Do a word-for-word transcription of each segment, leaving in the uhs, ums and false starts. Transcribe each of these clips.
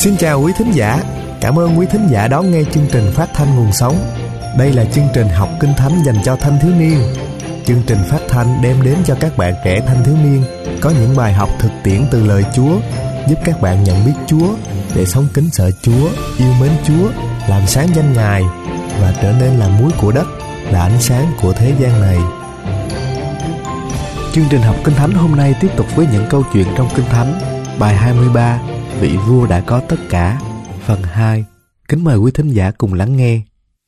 Xin chào quý thính giả, cảm ơn quý thính giả đón nghe chương trình phát thanh Nguồn Sống. Đây là chương trình học Kinh Thánh dành cho thanh thiếu niên. Chương trình phát thanh đem đến cho các bạn trẻ thanh thiếu niên có những bài học thực tiễn từ lời Chúa, giúp các bạn nhận biết Chúa để sống kính sợ Chúa, yêu mến Chúa, làm sáng danh Ngài và trở nên là muối của đất, là ánh sáng của thế gian này. Chương trình học Kinh Thánh hôm nay tiếp tục với những câu chuyện trong Kinh Thánh. Bài hai mươi ba, Vị vua đã có tất cả, phần hai. Kính mời quý thính giả cùng lắng nghe.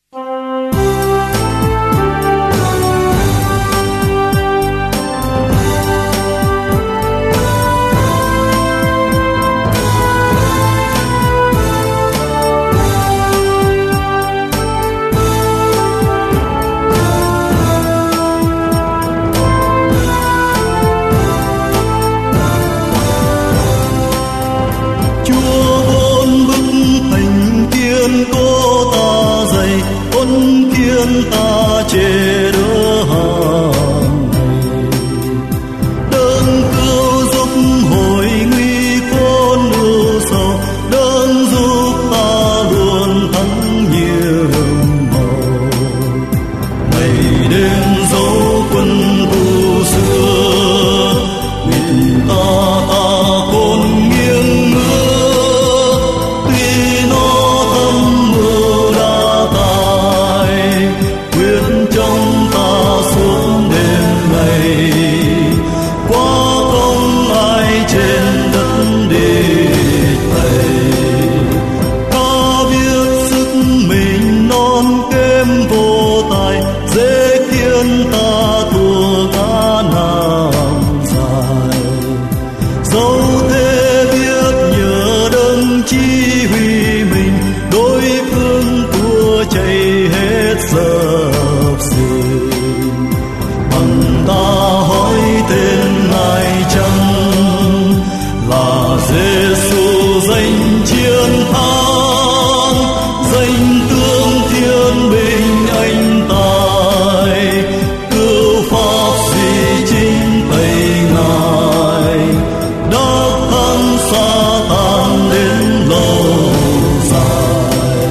Ta chế đỡ hàng ngày, đấng cứu giúp hồi nguy khốn ưu sầu, đấng giúp ta luôn thắng nhiều màu. Ngày đêm dấu quân tu xưa, nguyện ta ta khôn nghiêng ngỡ, tuy nó thâm mưu đã tài, trong ta suốt đêm ngày, qua không ai trên đất địch thầy. Ta biết sức mình non kém vô tài, dễ khiến ta thua cả năm dài. Dẫu thế biết nhờ đấng chỉ huy mình, đối phương thua chạy hết giờ. Bằng ta hỏi tên Ngài chăng là Giê-xu danh chiến thắng, danh tướng thiên binh anh tài, cứu pháp gì chính tay Ngài, đã thắng Sa-tan đến lâu dài.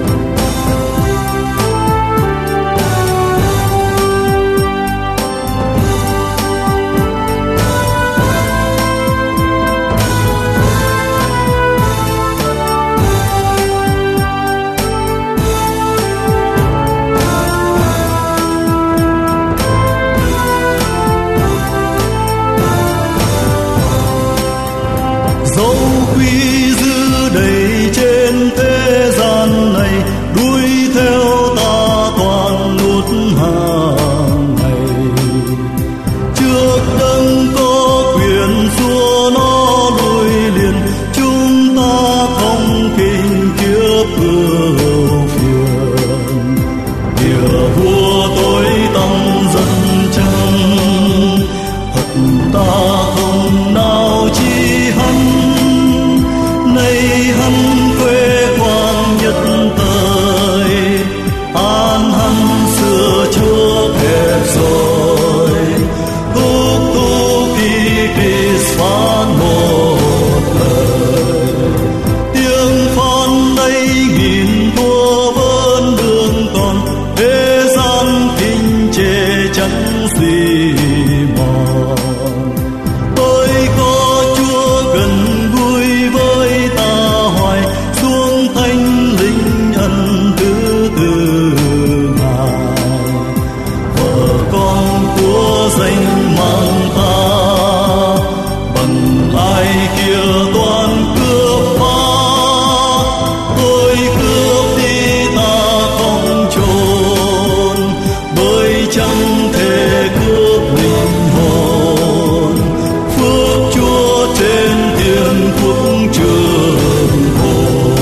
Dẫu quy dư đầy trên thế gian này, đuổi theo ta toàn lút hàng ngày. Trước đấng có quyền xua nó lui liền, chúng ta không kinh kiếp ưu phiền. Địa vua tối tăm dần chân, thật ta không nào chi hắn. Nay hắn quê quang nhất thời, an hắn xưa chúa kẹp rồi. Thúc thúc khi Christ phán một lời, tiếng phán đây nghìn thua vẫn đường còn, thế gian kinh chê chẳng suy mòn. Tôi có Chúa gần gũi với ta hoài, xuống thánh linh ân thứ từ Ngài. Vợ con của danh mang ta, bằng ai kia toàn cướp phá. Tôi cướp đi ta không trốn, bởi chẳng thể cướp linh hồn. Phước Chúa trên thiên quốc trường hồn.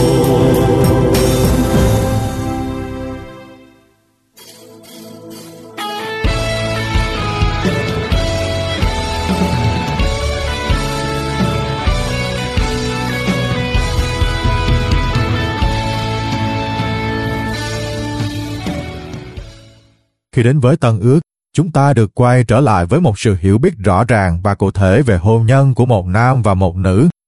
Khi đến với Tân Ước, chúng ta được quay trở lại với một sự hiểu biết rõ ràng và cụ thể về hôn nhân của một nam và một nữ.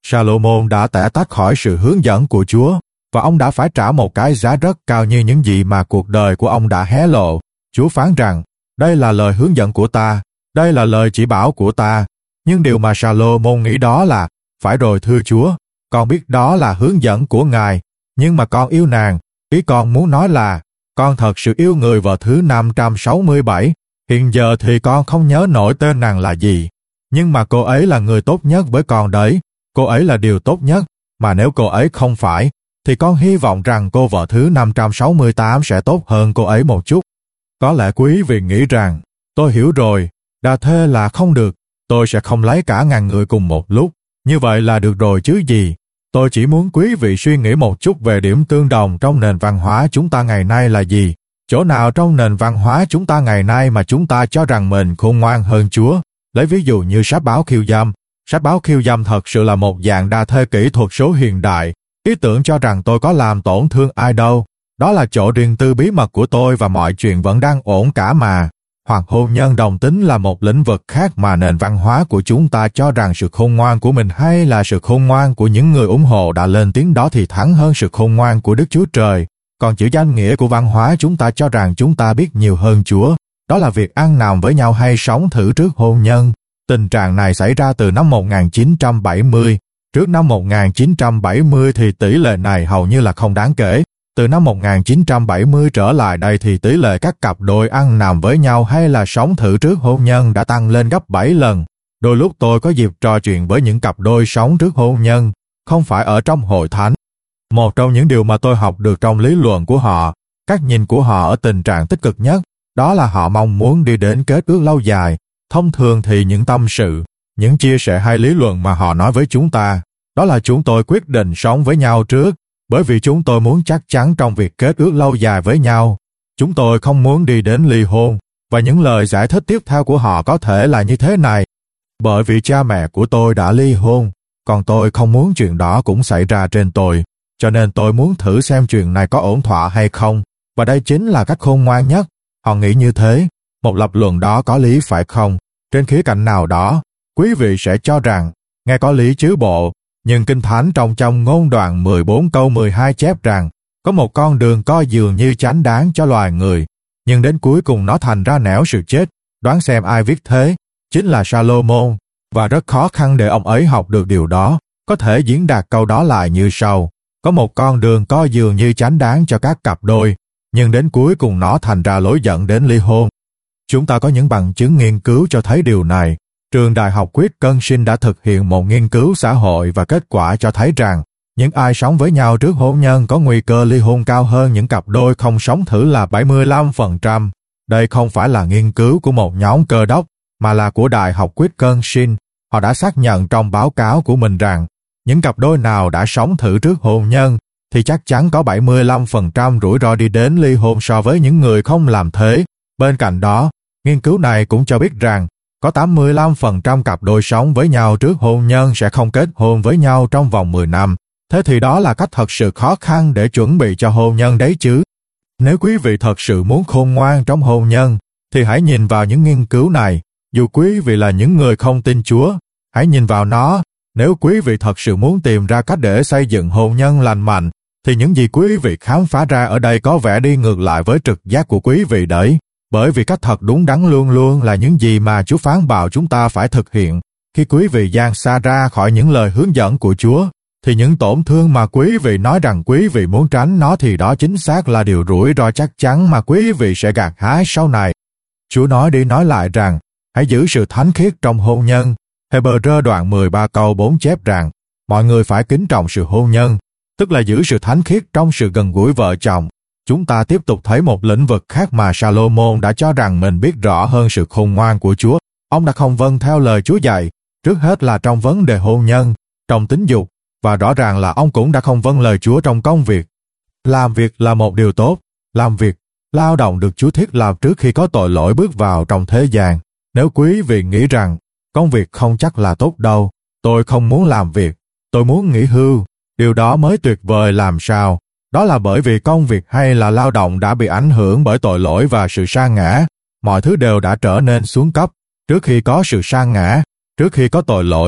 Salomon đã tẻ tách khỏi sự hướng dẫn của Chúa, và ông đã phải trả một cái giá rất cao như những gì mà cuộc đời của ông đã hé lộ. Chúa phán rằng, đây là lời hướng dẫn của ta, đây là lời chỉ bảo của ta. Nhưng điều mà Salomon nghĩ đó là, phải rồi thưa Chúa, con biết đó là hướng dẫn của Ngài, nhưng mà con yêu nàng. Ý con muốn nói là, con thật sự yêu người vợ thứ năm trăm sáu mươi bảy, hiện giờ thì con không nhớ nổi tên nàng là gì. Nhưng mà cô ấy là người tốt nhất với con đấy, cô ấy là điều tốt nhất, mà nếu cô ấy không phải, thì con hy vọng rằng cô vợ thứ năm trăm sáu mươi tám sẽ tốt hơn cô ấy một chút. Có lẽ quý vị nghĩ rằng, tôi hiểu rồi, đa thê là không được, tôi sẽ không lấy cả ngàn người cùng một lúc, như vậy là được rồi chứ gì. Tôi chỉ muốn quý vị suy nghĩ một chút về điểm tương đồng trong nền văn hóa chúng ta ngày nay là gì. Chỗ nào trong nền văn hóa chúng ta ngày nay mà chúng ta cho rằng mình khôn ngoan hơn Chúa? Lấy ví dụ như sách báo khiêu dâm. Sách báo khiêu dâm thật sự là một dạng đa thê kỹ thuật số hiện đại. Ý tưởng cho rằng tôi có làm tổn thương ai đâu. Đó là chỗ riêng tư bí mật của tôi và mọi chuyện vẫn đang ổn cả mà. Hoặc hôn nhân đồng tính là một lĩnh vực khác mà nền văn hóa của chúng ta cho rằng sự khôn ngoan của mình hay là sự khôn ngoan của những người ủng hộ đã lên tiếng đó thì thắng hơn sự khôn ngoan của Đức Chúa Trời. Còn chữ danh nghĩa của văn hóa chúng ta cho rằng chúng ta biết nhiều hơn Chúa. Đó là việc ăn nằm với nhau hay sống thử trước hôn nhân. Tình trạng này xảy ra từ năm một nghìn chín trăm bảy mươi. Trước năm một nghìn chín trăm bảy mươi thì tỷ lệ này hầu như là không đáng kể. Từ năm một nghìn chín trăm bảy mươi trở lại đây thì tỷ lệ các cặp đôi ăn nằm với nhau hay là sống thử trước hôn nhân đã tăng lên gấp bảy lần. Đôi lúc tôi có dịp trò chuyện với những cặp đôi sống trước hôn nhân, không phải ở trong hội thánh. Một trong những điều mà tôi học được trong lý luận của họ, cách nhìn của họ ở tình trạng tích cực nhất, đó là họ mong muốn đi đến kết ước lâu dài. Thông thường thì những tâm sự, những chia sẻ hay lý luận mà họ nói với chúng ta, đó là chúng tôi quyết định sống với nhau trước, bởi vì chúng tôi muốn chắc chắn trong việc kết ước lâu dài với nhau. Chúng tôi không muốn đi đến ly hôn, và những lời giải thích tiếp theo của họ có thể là như thế này. Bởi vì cha mẹ của tôi đã ly hôn, còn tôi không muốn chuyện đó cũng xảy ra trên tôi, cho nên tôi muốn thử xem chuyện này có ổn thỏa hay không, và đây chính là cách khôn ngoan nhất. Họ nghĩ như thế, một lập luận đó có lý phải không? Trên khía cạnh nào đó, quý vị sẽ cho rằng, nghe có lý chứ bộ, nhưng Kinh Thánh trong trong ngôn đoạn mười bốn câu mười hai chép rằng, có một con đường coi dường như chánh đáng cho loài người, nhưng đến cuối cùng nó thành ra nẻo sự chết. Đoán xem ai viết thế? Chính là Salomon, và rất khó khăn để ông ấy học được điều đó. Có thể diễn đạt câu đó lại như sau: có một con đường coi dường như chánh đáng cho các cặp đôi, nhưng đến cuối cùng nó thành ra lối dẫn đến ly hôn. Chúng ta có những bằng chứng nghiên cứu cho thấy điều này. Trường Đại học Wisconsin đã thực hiện một nghiên cứu xã hội và kết quả cho thấy rằng những ai sống với nhau trước hôn nhân có nguy cơ ly hôn cao hơn những cặp đôi không sống thử là bảy mươi lăm phần trăm. Đây không phải là nghiên cứu của một nhóm cơ đốc, mà là của Đại học Wisconsin. Họ đã xác nhận trong báo cáo của mình rằng những cặp đôi nào đã sống thử trước hôn nhân thì chắc chắn có bảy mươi lăm phần trăm rủi ro đi đến ly hôn so với những người không làm thế. Bên cạnh đó, nghiên cứu này cũng cho biết rằng có tám mươi lăm phần trăm cặp đôi sống với nhau trước hôn nhân sẽ không kết hôn với nhau trong vòng mười năm. Thế thì đó là cách thật sự khó khăn để chuẩn bị cho hôn nhân đấy chứ. Nếu quý vị thật sự muốn khôn ngoan trong hôn nhân, thì hãy nhìn vào những nghiên cứu này. Dù quý vị là những người không tin Chúa, hãy nhìn vào nó. Nếu quý vị thật sự muốn tìm ra cách để xây dựng hôn nhân lành mạnh, thì những gì quý vị khám phá ra ở đây có vẻ đi ngược lại với trực giác của quý vị đấy. Bởi vì cách thật đúng đắn luôn luôn là những gì mà Chúa phán bảo chúng ta phải thực hiện. Khi quý vị dang xa ra khỏi những lời hướng dẫn của Chúa, thì những tổn thương mà quý vị nói rằng quý vị muốn tránh nó thì đó chính xác là điều rủi ro chắc chắn mà quý vị sẽ gặt hái sau này. Chúa nói đi nói lại rằng, hãy giữ sự thánh khiết trong hôn nhân. Hebrew đoạn mười ba câu bốn chép rằng, mọi người phải kính trọng sự hôn nhân, tức là giữ sự thánh khiết trong sự gần gũi vợ chồng. Chúng ta tiếp tục thấy một lĩnh vực khác mà Salomon đã cho rằng mình biết rõ hơn sự khôn ngoan của Chúa. Ông đã không vâng theo lời Chúa dạy, trước hết là trong vấn đề hôn nhân, trong tính dục, và rõ ràng là ông cũng đã không vâng lời Chúa trong công việc. Làm việc là một điều tốt, làm việc, lao động được Chúa thiết lập trước khi có tội lỗi bước vào trong thế gian. Nếu quý vị nghĩ rằng, công việc không chắc là tốt đâu, tôi không muốn làm việc, tôi muốn nghỉ hưu, điều đó mới tuyệt vời làm sao. Đó là bởi vì công việc hay là lao động đã bị ảnh hưởng bởi tội lỗi và sự sa ngã. Mọi thứ đều đã trở nên xuống cấp. Trước khi có sự sa ngã, trước khi có tội lỗi,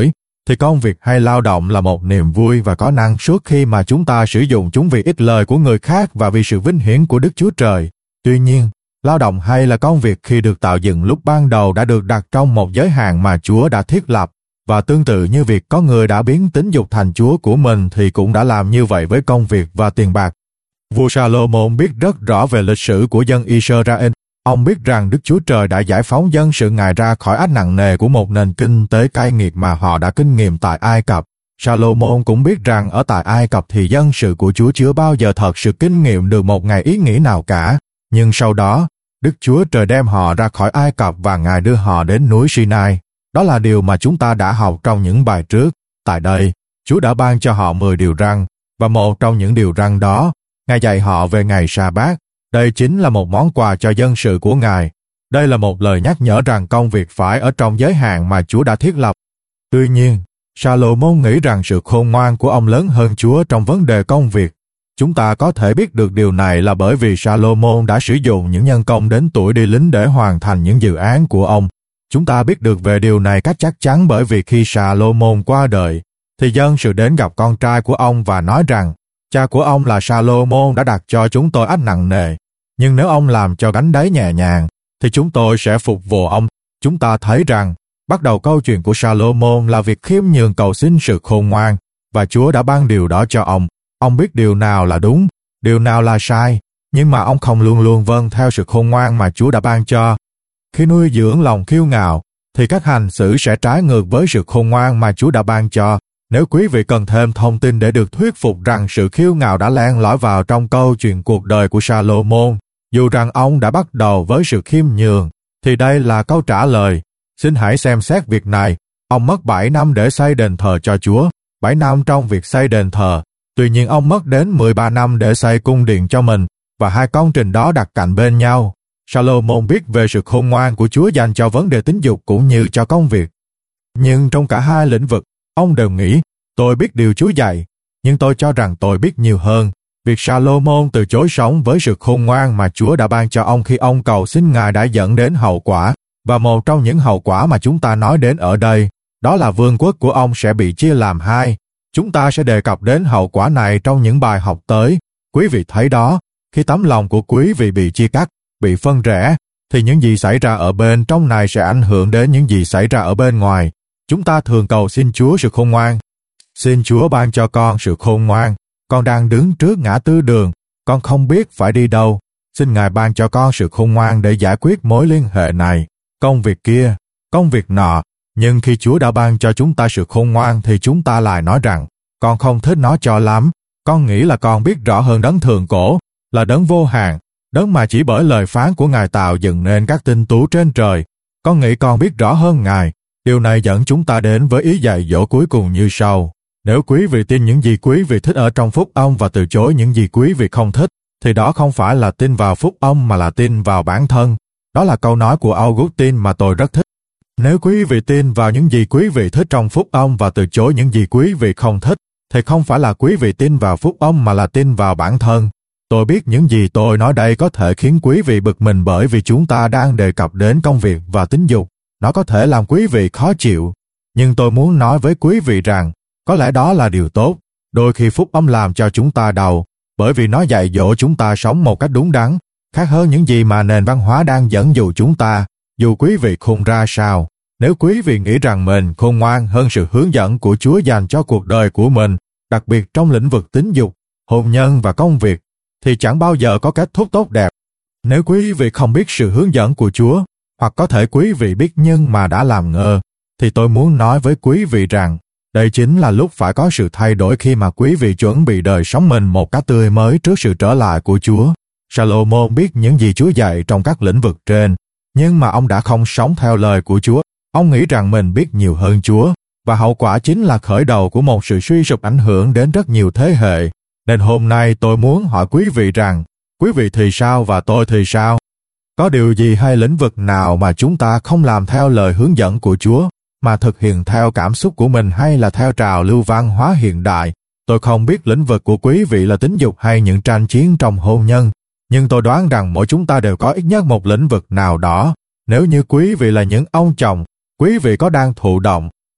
thì công việc hay lao động là một niềm vui và có năng suất khi mà chúng ta sử dụng chúng vì ích lợi của người khác và vì sự vinh hiển của Đức Chúa Trời. Tuy nhiên, lao động hay là công việc khi được tạo dựng lúc ban đầu đã được đặt trong một giới hạn mà Chúa đã thiết lập, và tương tự như việc có người đã biến tính dục thành Chúa của mình thì cũng đã làm như vậy với công việc và tiền bạc. Vua Salomon biết rất rõ về lịch sử của dân Israel. Ông biết rằng Đức Chúa Trời đã giải phóng dân sự Ngài ra khỏi ách nặng nề của một nền kinh tế cay nghiệt mà họ đã kinh nghiệm tại Ai Cập. Salomon cũng biết rằng ở tại Ai Cập thì dân sự của Chúa chưa bao giờ thật sự kinh nghiệm được một ngày ý nghĩa nào cả. Nhưng sau đó, Đức Chúa Trời đem họ ra khỏi Ai Cập và Ngài đưa họ đến núi Sinai. Đó là điều mà chúng ta đã học trong những bài trước. Tại đây, Chúa đã ban cho họ mười điều răn, và một trong những điều răn đó, Ngài dạy họ về ngày Sa-bát. Đây chính là một món quà cho dân sự của Ngài. Đây là một lời nhắc nhở rằng công việc phải ở trong giới hạn mà Chúa đã thiết lập. Tuy nhiên, Salomon nghĩ rằng sự khôn ngoan của ông lớn hơn Chúa trong vấn đề công việc. Chúng ta có thể biết được điều này là bởi vì Salomon đã sử dụng những nhân công đến tuổi đi lính để hoàn thành những dự án của ông. Chúng ta biết được về điều này cách chắc chắn bởi vì khi Salomon qua đời, thì dân sự đến gặp con trai của ông và nói rằng, cha của ông là Salomon đã đặt cho chúng tôi ách nặng nề, nhưng nếu ông làm cho gánh đấy nhẹ nhàng, thì chúng tôi sẽ phục vụ ông. Chúng ta thấy rằng, bắt đầu câu chuyện của Salomon là việc khiêm nhường cầu xin sự khôn ngoan, và Chúa đã ban điều đó cho ông. Ông biết điều nào là đúng, điều nào là sai, nhưng mà ông không luôn luôn vâng theo sự khôn ngoan mà Chúa đã ban cho. Khi nuôi dưỡng lòng kiêu ngạo, thì các hành xử sẽ trái ngược với sự khôn ngoan mà Chúa đã ban cho. Nếu quý vị cần thêm thông tin để được thuyết phục rằng sự kiêu ngạo đã len lỏi vào trong câu chuyện cuộc đời của Salomon, dù rằng ông đã bắt đầu với sự khiêm nhường, thì đây là câu trả lời. Xin hãy xem xét việc này. Ông mất bảy năm để xây đền thờ cho Chúa, bảy năm trong việc xây đền thờ. Tuy nhiên ông mất đến mười ba năm để xây cung điện cho mình, và hai công trình đó đặt cạnh bên nhau. Salomon biết về sự khôn ngoan của Chúa dành cho vấn đề tính dục cũng như cho công việc. Nhưng trong cả hai lĩnh vực, ông đều nghĩ, tôi biết điều Chúa dạy, nhưng tôi cho rằng tôi biết nhiều hơn. Việc Salomon từ chối sống với sự khôn ngoan mà Chúa đã ban cho ông khi ông cầu xin Ngài đã dẫn đến hậu quả, và một trong những hậu quả mà chúng ta nói đến ở đây, đó là vương quốc của ông sẽ bị chia làm hai. Chúng ta sẽ đề cập đến hậu quả này trong những bài học tới. Quý vị thấy đó, khi tấm lòng của quý vị bị chia cắt, bị phân rẽ, thì những gì xảy ra ở bên trong này sẽ ảnh hưởng đến những gì xảy ra ở bên ngoài. Chúng ta thường cầu xin Chúa sự khôn ngoan. Xin Chúa ban cho con sự khôn ngoan. Con đang đứng trước ngã tư đường, con không biết phải đi đâu. Xin Ngài ban cho con sự khôn ngoan để giải quyết mối liên hệ này, công việc kia, công việc nọ. Nhưng khi Chúa đã ban cho chúng ta sự khôn ngoan thì chúng ta lại nói rằng, con không thích nó cho lắm. Con nghĩ là con biết rõ hơn đấng thượng cổ, là đấng vô hạn, đấng mà chỉ bởi lời phán của Ngài tạo dựng nên các tinh tú trên trời. Con nghĩ con biết rõ hơn Ngài. Điều này dẫn chúng ta đến với ý dạy dỗ cuối cùng như sau. Nếu quý vị tin những gì quý vị thích ở trong phúc âm và từ chối những gì quý vị không thích, thì đó không phải là tin vào phúc âm mà là tin vào bản thân. Đó là câu nói của Augustine mà tôi rất thích. Nếu quý vị tin vào những gì quý vị thích trong phúc âm và từ chối những gì quý vị không thích, thì không phải là quý vị tin vào phúc âm mà là tin vào bản thân. Tôi biết những gì tôi nói đây có thể khiến quý vị bực mình bởi vì chúng ta đang đề cập đến công việc và tính dục. Nó có thể làm quý vị khó chịu. Nhưng tôi muốn nói với quý vị rằng, có lẽ đó là điều tốt. Đôi khi phúc âm làm cho chúng ta đau, bởi vì nó dạy dỗ chúng ta sống một cách đúng đắn, khác hơn những gì mà nền văn hóa đang dẫn dụ chúng ta. Dù quý vị khôn ra sao, nếu quý vị nghĩ rằng mình khôn ngoan hơn sự hướng dẫn của Chúa dành cho cuộc đời của mình, đặc biệt trong lĩnh vực tính dục, hôn nhân và công việc, thì chẳng bao giờ có kết thúc tốt đẹp. Nếu quý vị không biết sự hướng dẫn của Chúa, hoặc có thể quý vị biết nhưng mà đã làm ngơ, thì tôi muốn nói với quý vị rằng, đây chính là lúc phải có sự thay đổi khi mà quý vị chuẩn bị đời sống mình một cách tươi mới trước sự trở lại của Chúa. Salomon biết những gì Chúa dạy trong các lĩnh vực trên, nhưng mà ông đã không sống theo lời của Chúa. Ông nghĩ rằng mình biết nhiều hơn Chúa, và hậu quả chính là khởi đầu của một sự suy sụp ảnh hưởng đến rất nhiều thế hệ. Nên hôm nay tôi muốn hỏi quý vị rằng, quý vị thì sao và tôi thì sao? Có điều gì hay lĩnh vực nào mà chúng ta không làm theo lời hướng dẫn của Chúa, mà thực hiện theo cảm xúc của mình hay là theo trào lưu văn hóa hiện đại? Tôi không biết lĩnh vực của quý vị là tính dục hay những tranh chiến trong hôn nhân, nhưng tôi đoán rằng mỗi chúng ta đều có ít nhất một lĩnh vực nào đó. Nếu như quý vị là những ông chồng, quý vị có đang thụ động,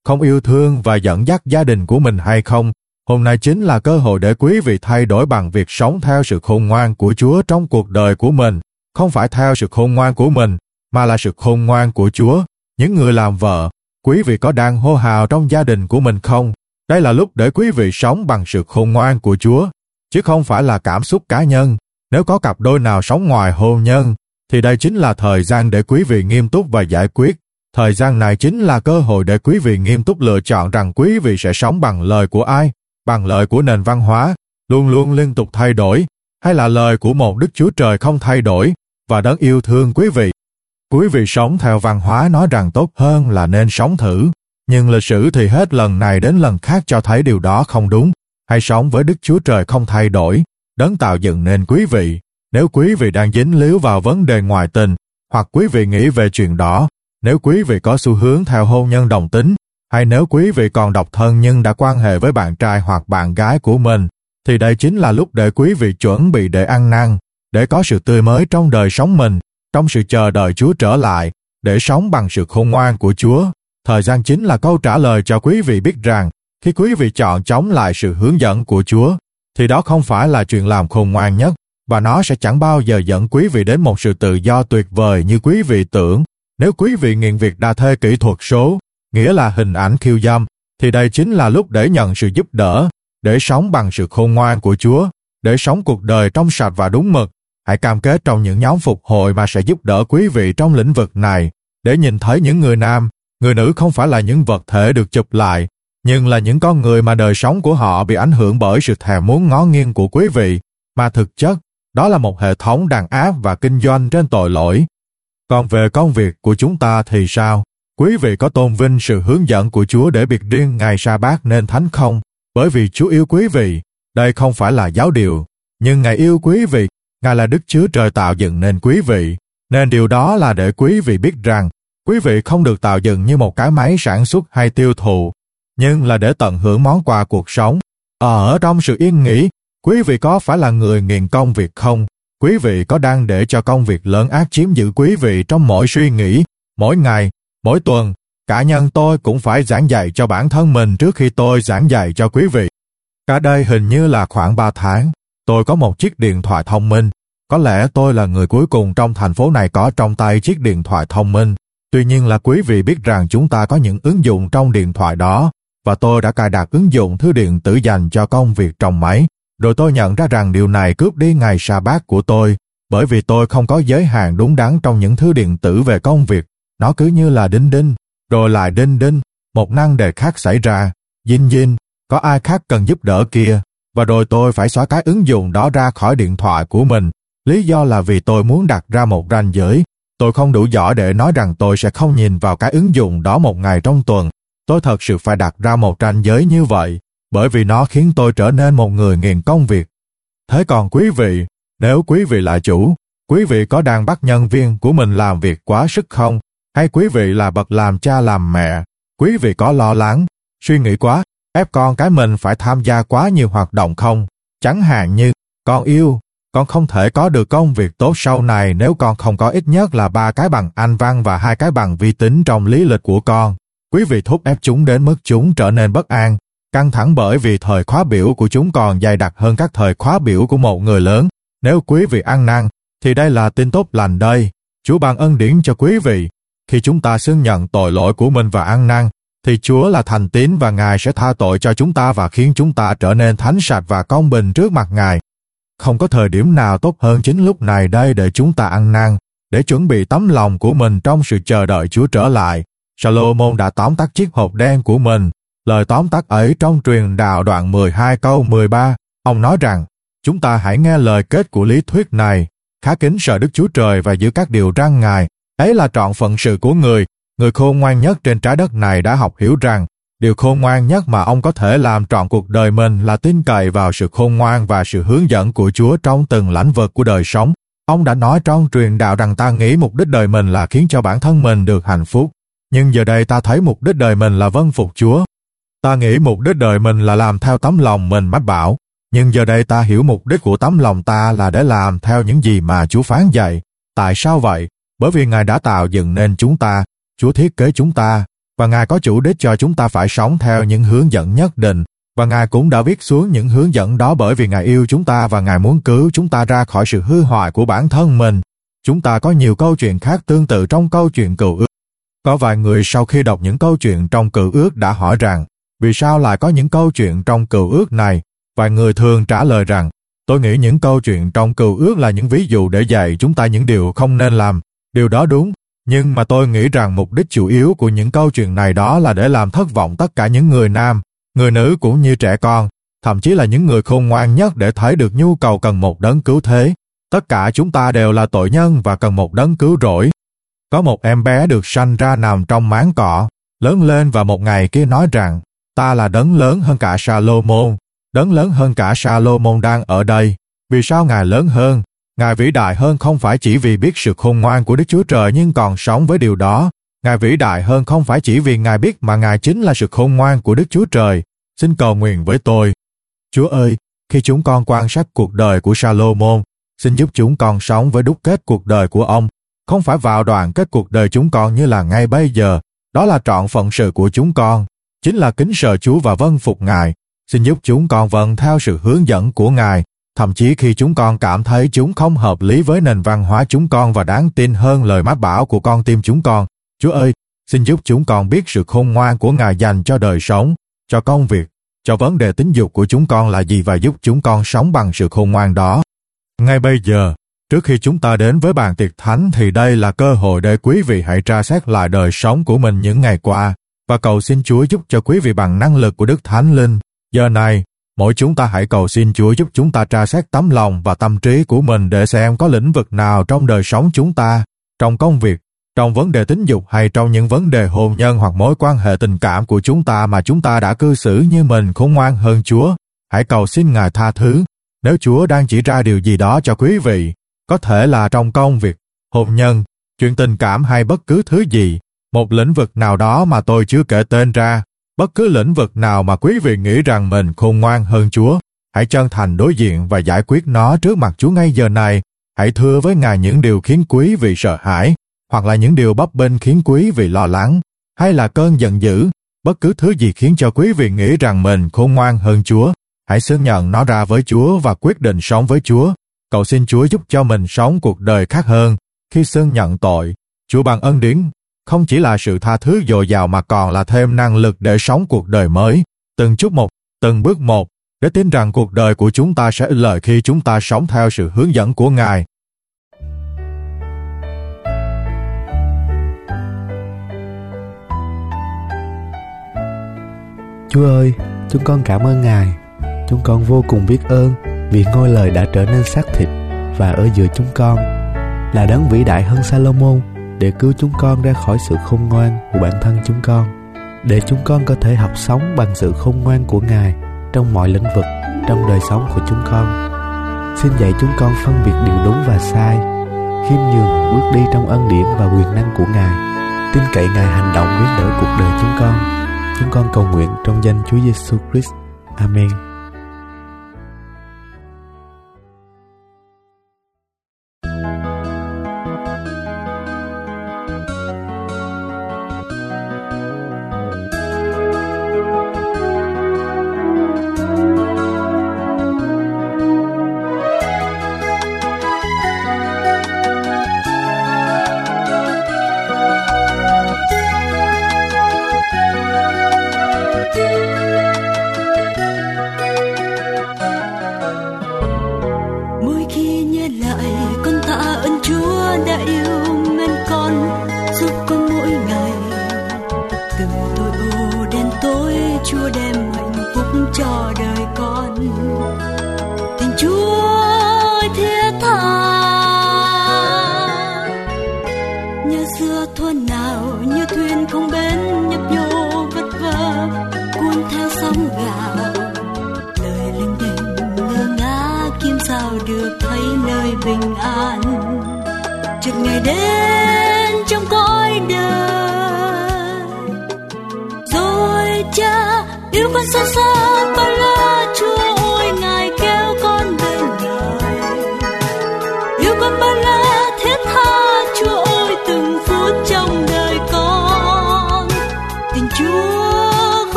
không yêu thương và dẫn dắt gia đình của mình hay không, hôm nay chính là cơ hội để quý vị thay đổi bằng việc sống theo sự khôn ngoan của Chúa trong cuộc đời của mình, không phải theo sự khôn ngoan của mình, mà là sự khôn ngoan của Chúa. Những người làm vợ, quý vị có đang hô hào trong gia đình của mình không? Đây là lúc để quý vị sống bằng sự khôn ngoan của Chúa, chứ không phải là cảm xúc cá nhân. Nếu có cặp đôi nào sống ngoài hôn nhân, thì đây chính là thời gian để quý vị nghiêm túc và giải quyết. Thời gian này chính là cơ hội để quý vị nghiêm túc lựa chọn rằng quý vị sẽ sống bằng lời của ai, bằng lời của nền văn hóa, luôn luôn liên tục thay đổi, hay là lời của một Đức Chúa Trời không thay đổi và đấng yêu thương quý vị. Quý vị sống theo văn hóa nói rằng tốt hơn là nên sống thử, nhưng lịch sử thì hết lần này đến lần khác cho thấy điều đó không đúng. Hãy sống với Đức Chúa Trời không thay đổi, đấng tạo dựng nên quý vị. Nếu quý vị đang dính líu vào vấn đề ngoại tình, hoặc quý vị nghĩ về chuyện đó, nếu quý vị có xu hướng theo hôn nhân đồng tính, hay nếu quý vị còn độc thân nhưng đã quan hệ với bạn trai hoặc bạn gái của mình, thì đây chính là lúc để quý vị chuẩn bị để ăn năn, để có sự tươi mới trong đời sống mình, trong sự chờ đợi Chúa trở lại, để sống bằng sự khôn ngoan của Chúa. Thời gian chính là câu trả lời cho quý vị biết rằng, khi quý vị chọn chống lại sự hướng dẫn của Chúa, thì đó không phải là chuyện làm khôn ngoan nhất, và nó sẽ chẳng bao giờ dẫn quý vị đến một sự tự do tuyệt vời như quý vị tưởng. Nếu quý vị nghiện việc đa thê kỹ thuật số, nghĩa là hình ảnh khiêu dâm, thì đây chính là lúc để nhận sự giúp đỡ, để sống bằng sự khôn ngoan của Chúa, để sống cuộc đời trong sạch và đúng mực. Hãy cam kết trong những nhóm phục hội mà sẽ giúp đỡ quý vị trong lĩnh vực này, để nhìn thấy những người nam, người nữ không phải là những vật thể được chụp lại, nhưng là những con người mà đời sống của họ bị ảnh hưởng bởi sự thèm muốn ngó nghiêng của quý vị, mà thực chất, đó là một hệ thống đàn áp và kinh doanh trên tội lỗi. Còn về công việc của chúng ta thì sao? Quý vị có tôn vinh sự hướng dẫn của Chúa để biệt riêng ngày sa-bát nên thánh không? Bởi vì Chúa yêu quý vị, đây không phải là giáo điều, nhưng Ngài yêu quý vị, Ngài là Đức Chúa Trời tạo dựng nên quý vị, nên điều đó là để quý vị biết rằng, quý vị không được tạo dựng như một cái máy sản xuất hay tiêu thụ, nhưng là để tận hưởng món quà cuộc sống. Ở trong sự yên nghỉ, quý vị có phải là người nghiền công việc không? Quý vị có đang để cho công việc lớn ác chiếm giữ quý vị trong mỗi suy nghĩ, mỗi ngày, mỗi tuần? Cả nhân tôi cũng phải giảng dạy cho bản thân mình trước khi tôi giảng dạy cho quý vị. Cả đây hình như là khoảng ba tháng, tôi có một chiếc điện thoại thông minh. Có lẽ tôi là người cuối cùng trong thành phố này có trong tay chiếc điện thoại thông minh. Tuy nhiên là quý vị biết rằng chúng ta có những ứng dụng trong điện thoại đó, và tôi đã cài đặt ứng dụng thư điện tử dành cho công việc trong máy. Rồi tôi nhận ra rằng điều này cướp đi ngày sa-bát của tôi, bởi vì tôi không có giới hạn đúng đắn trong những thư điện tử về công việc. Nó cứ như là đinh đinh, rồi lại đinh đinh, một năng đề khác xảy ra, dinh dinh, có ai khác cần giúp đỡ kia, và rồi tôi phải xóa cái ứng dụng đó ra khỏi điện thoại của mình. Lý do là vì tôi muốn đặt ra một ranh giới. Tôi không đủ giỏi để nói rằng tôi sẽ không nhìn vào cái ứng dụng đó một ngày trong tuần. Tôi thật sự phải đặt ra một ranh giới như vậy, bởi vì nó khiến tôi trở nên một người nghiền công việc. Thế còn quý vị, nếu quý vị là chủ, quý vị có đang bắt nhân viên của mình làm việc quá sức không? Hay quý vị là bậc làm cha làm mẹ, quý vị có lo lắng, suy nghĩ quá, ép con cái mình phải tham gia quá nhiều hoạt động không? Chẳng hạn như, con yêu, con không thể có được công việc tốt sau này nếu con không có ít nhất là ba cái bằng Anh văn và hai cái bằng vi tính trong lý lịch của con. Quý vị thúc ép chúng đến mức chúng trở nên bất an, căng thẳng bởi vì thời khóa biểu của chúng còn dày đặc hơn các thời khóa biểu của một người lớn. Nếu quý vị ăn năn, thì đây là tin tốt lành đây. Chúa ban ân điển cho quý vị. Khi chúng ta xưng nhận tội lỗi của mình và ăn năn, thì Chúa là thành tín và Ngài sẽ tha tội cho chúng ta và khiến chúng ta trở nên thánh sạch và công bình trước mặt Ngài. Không có thời điểm nào tốt hơn chính lúc này đây để chúng ta ăn năn, để chuẩn bị tấm lòng của mình trong sự chờ đợi Chúa trở lại. Salomon đã tóm tắt chiếc hộp đen của mình. Lời tóm tắt ấy trong Truyền Đạo đoạn mười hai câu mười ba, ông nói rằng, chúng ta hãy nghe lời kết của lý thuyết này, khá kính sợ Đức Chúa Trời và giữ các điều răn Ngài. Ấy là trọn phận sự của người. Người khôn ngoan nhất trên trái đất này đã học hiểu rằng, điều khôn ngoan nhất mà ông có thể làm trọn cuộc đời mình là tin cậy vào sự khôn ngoan và sự hướng dẫn của Chúa trong từng lĩnh vực của đời sống. Ông đã nói trong Truyền Đạo rằng ta nghĩ mục đích đời mình là khiến cho bản thân mình được hạnh phúc. Nhưng giờ đây ta thấy mục đích đời mình là vâng phục Chúa. Ta nghĩ mục đích đời mình là làm theo tấm lòng mình mách bảo. Nhưng giờ đây ta hiểu mục đích của tấm lòng ta là để làm theo những gì mà Chúa phán dạy. Tại sao vậy? Bởi vì Ngài đã tạo dựng nên chúng ta. Chúa thiết kế chúng ta. và Ngài có chủ đích cho chúng ta phải sống theo những hướng dẫn nhất định, và Ngài cũng đã viết xuống những hướng dẫn đó bởi vì Ngài yêu chúng ta và Ngài muốn cứu chúng ta ra khỏi sự hư hoại của bản thân mình. Chúng ta có nhiều câu chuyện khác tương tự trong câu chuyện Cựu Ước. Có vài người sau khi đọc những câu chuyện trong Cựu Ước đã hỏi rằng, vì sao lại có những câu chuyện trong Cựu Ước này? Vài người thường trả lời rằng, tôi nghĩ những câu chuyện trong Cựu Ước là những ví dụ để dạy chúng ta những điều không nên làm. Điều đó đúng, nhưng mà tôi nghĩ rằng mục đích chủ yếu của những câu chuyện này đó là để làm thất vọng tất cả những người nam, người nữ cũng như trẻ con, thậm chí là những người khôn ngoan nhất để thấy được nhu cầu cần một đấng cứu thế. Tất cả chúng ta đều là tội nhân và cần một đấng cứu rỗi. Có một em bé được sanh ra nằm trong máng cỏ, lớn lên và một ngày kia nói rằng, ta là đấng lớn hơn cả Sa-lô-môn. Đấng lớn hơn cả Sa-lô-môn đang ở đây. Vì sao Ngài lớn hơn? Ngài vĩ đại hơn không phải chỉ vì biết sự khôn ngoan của Đức Chúa Trời nhưng còn sống với điều đó. Ngài vĩ đại hơn không phải chỉ vì Ngài biết mà Ngài chính là sự khôn ngoan của Đức Chúa Trời. Xin cầu nguyện với tôi. Chúa ơi, khi chúng con quan sát cuộc đời của Sa-lô-môn, xin giúp chúng con sống với đúc kết cuộc đời của ông, không phải vào đoạn kết cuộc đời chúng con như là ngay bây giờ. Đó là trọn phận sự của chúng con, chính là kính sợ Chúa và vâng phục Ngài. Xin giúp chúng con vâng theo sự hướng dẫn của Ngài, thậm chí khi chúng con cảm thấy chúng không hợp lý với nền văn hóa chúng con và đáng tin hơn lời mách bảo của con tim chúng con. Chúa ơi, xin giúp chúng con biết sự khôn ngoan của Ngài dành cho đời sống, cho công việc, cho vấn đề tính dục của chúng con là gì và giúp chúng con sống bằng sự khôn ngoan đó. Ngay bây giờ, trước khi chúng ta đến với bàn tiệc thánh thì đây là cơ hội để quý vị hãy tra xét lại đời sống của mình những ngày qua và cầu xin Chúa giúp cho quý vị bằng năng lực của Đức Thánh Linh. Giờ này, mỗi chúng ta hãy cầu xin Chúa giúp chúng ta tra xét tấm lòng và tâm trí của mình để xem có lĩnh vực nào trong đời sống chúng ta, trong công việc, trong vấn đề tính dục hay trong những vấn đề hôn nhân hoặc mối quan hệ tình cảm của chúng ta mà chúng ta đã cư xử như mình khôn ngoan hơn Chúa. Hãy cầu xin Ngài tha thứ. Nếu Chúa đang chỉ ra điều gì đó cho quý vị, có thể là trong công việc, hôn nhân, chuyện tình cảm hay bất cứ thứ gì, một lĩnh vực nào đó mà tôi chưa kể tên ra, bất cứ lĩnh vực nào mà quý vị nghĩ rằng mình khôn ngoan hơn Chúa, hãy chân thành đối diện và giải quyết nó trước mặt Chúa ngay giờ này. Hãy thưa với Ngài những điều khiến quý vị sợ hãi, hoặc là những điều bấp bênh khiến quý vị lo lắng, hay là cơn giận dữ, bất cứ thứ gì khiến cho quý vị nghĩ rằng mình khôn ngoan hơn Chúa. Hãy xưng nhận nó ra với Chúa và quyết định sống với Chúa. Cầu xin Chúa giúp cho mình sống cuộc đời khác hơn. Khi xưng nhận tội, Chúa bằng ân điển không chỉ là sự tha thứ dồi dào mà còn là thêm năng lực để sống cuộc đời mới, từng chút một, từng bước một, để tin rằng cuộc đời của chúng ta sẽ ích lợi khi chúng ta sống theo sự hướng dẫn của Ngài. Chúa ơi, chúng con cảm ơn Ngài. Chúng con vô cùng biết ơn vì ngôi lời đã trở nên xác thịt và ở giữa chúng con, là đấng vĩ đại hơn Sa-lô-môn để cứu chúng con ra khỏi sự khôn ngoan của bản thân chúng con, để chúng con có thể học sống bằng sự khôn ngoan của Ngài trong mọi lĩnh vực trong đời sống của chúng con. Xin dạy chúng con phân biệt điều đúng và sai, khiêm nhường bước đi trong ân điển và quyền năng của Ngài, tin cậy Ngài hành động biến đổi cuộc đời chúng con. Chúng con cầu nguyện trong danh Chúa Giêsu Christ. Amen.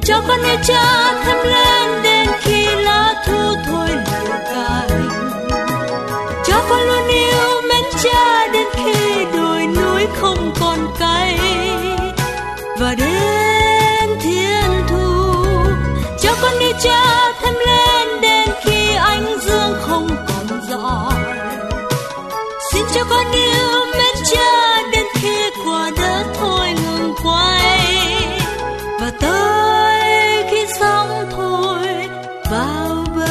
cho con yêu cha thắm lên đến khi lá thu thôi lìa cành. Cho con luôn yêu mến cha đến khi đồi núi không còn cay, và đến thiên thu cho con yêu cha thắm lên đến khi ánh dương không còn rọi. Xin cho con yêu mến cha đến khi quả đất thôi ngừng quay, và tới khi sóng thôi vào bờ.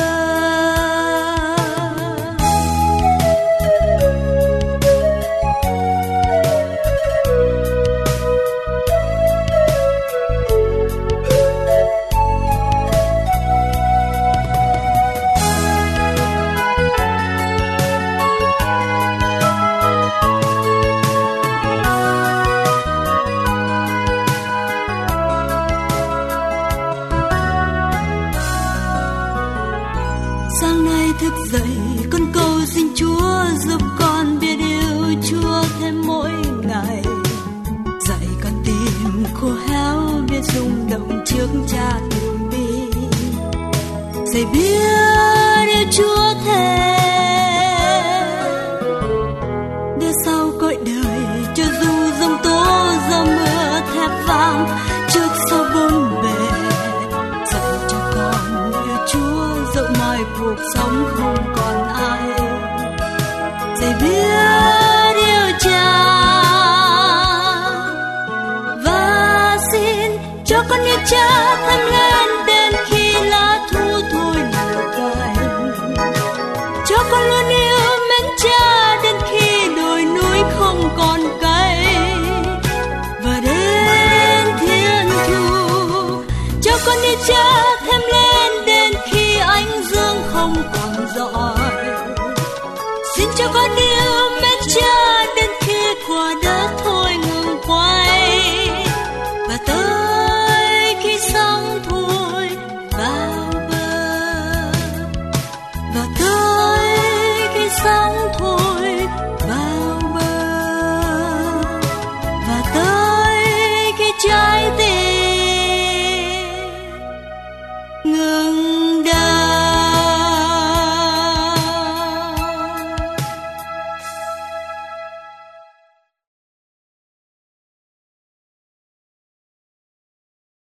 Sáng nay thức dậy con cầu xin Chúa giúp con biết yêu Chúa thêm mỗi ngày, dạy con tim khô héo biết rung động trước cha từ bi, dạy biết yêu Chúa thêm đưa sau cõi đời, cho dù giông tố gió mưa thép vang trước sau bốn bề. Dạy cho con yêu Chúa dẫu mọi cuộc sống không còn ai, dạy biết yêu cha, và xin cho con yêu cha thắm lên đến khi lá thu thôi lìa cành. Cho con luôn yêu mến cha đến khi đồi núi không còn cay, và đến thiên thu cho con yêu cha thắm lên đến khi ánh dương không còn rọi. Xin cho con yêu